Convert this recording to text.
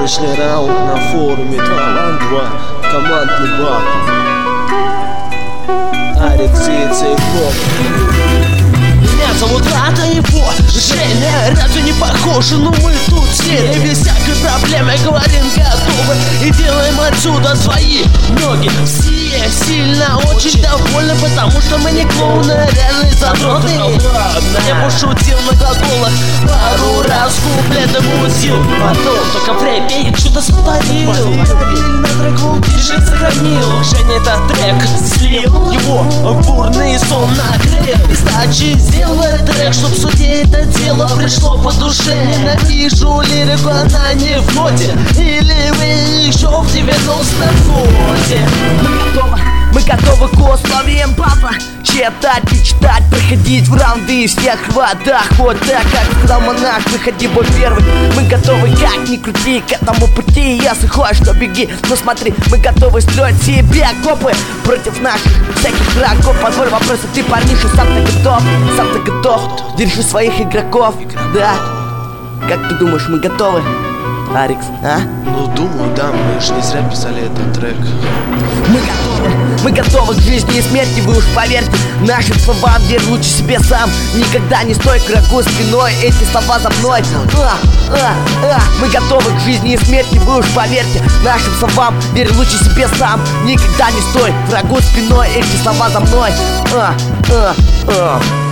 Отборочный раунд на форуме 2-2, командный батл. Арикс и Цейфоп. Меня зовут Рада, его Женя, разве не похоже? Но мы тут все без всякой проблемы говорим готовы и делаем отсюда свои ноги. Все сильно, очень довольны, потому что мы не клоуны, а реальные задроты. Я пошутил на глаголах, пару раз куплеты мусил, потом только в рэпе я что-то сотворил. На треку пишет, сохранил. Женя этот трек слил, его бурный сон накрыл. Кстати, сделал этот трек, чтоб в суде это дело пришло по душе. Ненавижу лирику, она не в ноте. Или вы еще в 90-м годе. Мы готовы к условиям, папа. Читать и читать, проходить в раунды и всех водах. Вот так, как сказал монах, выходи бой первый. Мы готовы, как ни крути, к этому пути. Если хочешь, то беги, но смотри, мы готовы строить себе окопы против наших всяких врагов. Позволь вопросы, ты, парниша, сам-то готов? Сам-то готов? Держи своих игроков, да? Как ты думаешь, мы готовы, Арикс, а? Ну, думаю, да, мы же не зря писали этот трек. Мы готовы к жизни и смерти, вы уж поверьте нашим словам, верь лучше себе сам. Никогда не стой к врагу спиной, эти слова за мной. Мы готовы к жизни и смерти, вы уж поверьте нашим словам, верь лучше себе сам. Никогда не стой к врагу спиной, эти слова за мной.